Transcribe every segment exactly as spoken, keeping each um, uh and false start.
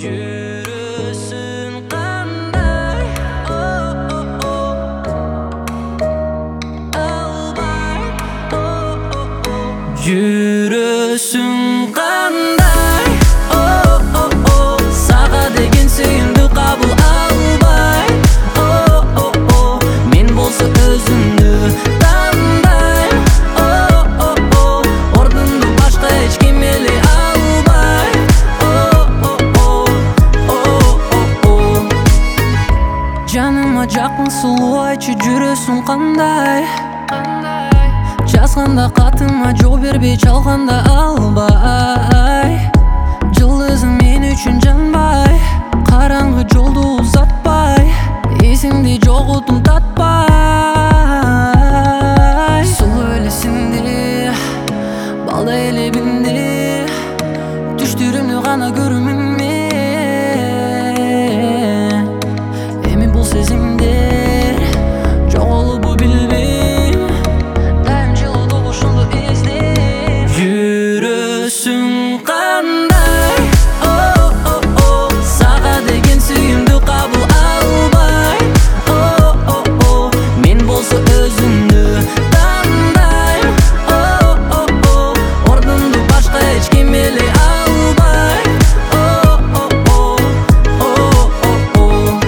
Жүрісің қандай, о-о-о, албай, о-о-о. Жүрісің қандай, о-о-о, саға деген сүйімді қабыл албай, о-о-о. Мен болса өзімді таңдай, о-о-о, орнымды башқа ешкім елей албай, о-о-о, о-о-о. Жаныма жақын сұлу, айтшы жүрісің қандай? Жазғанда қатыма жол бербей, жалғанда албай. Жұлдызым мен үшін жанбай, қараңғы жолды ұзатпай, есіңде жоғытым татпай. Сұлу елесіңде, балдай елебінде, түштерімді ғана көрімін мен. Эми бұл сезімдер жоғалып білбейм, дайым жылуды құшымды іздейм. Жүрісің қандай, о-о-о, саға деген сүйімді қабыл албай, о-о-о. Мен болса өзімді таңдай, о-о-о, орнымды башқа ешкім елей албай, о-о-о, о-о-о.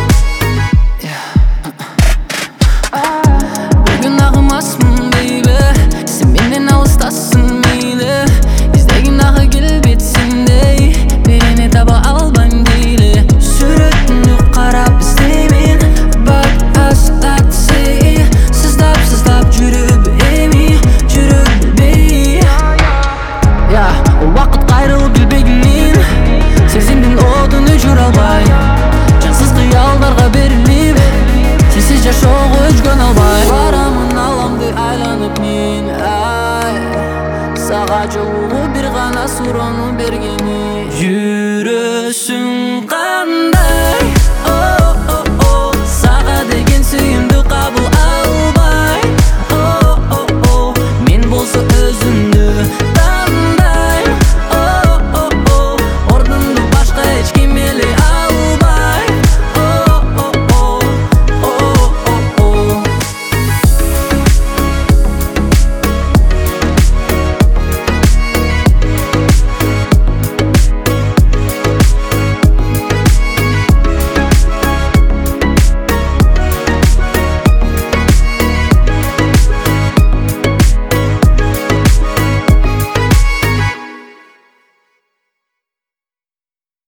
Бүгін ағымасың бейбі, сен менден алыстасың мейлі. Іздеген ағы келбетсіңдей, берене таба албайм дейлі. Суретіңді қарап іздеймін, but I start to say, сыздап сыздап жүріп эми, жүріп білбей. Уақыт қайрылып білбегенмен, сезімдің отын өшіре албай, жансыз қиялдарға беріліп, сенсіз жашауға өшкөн албай. Барамын аламды айланып мен, ай, саға жолуғы бір ғана суроону берген.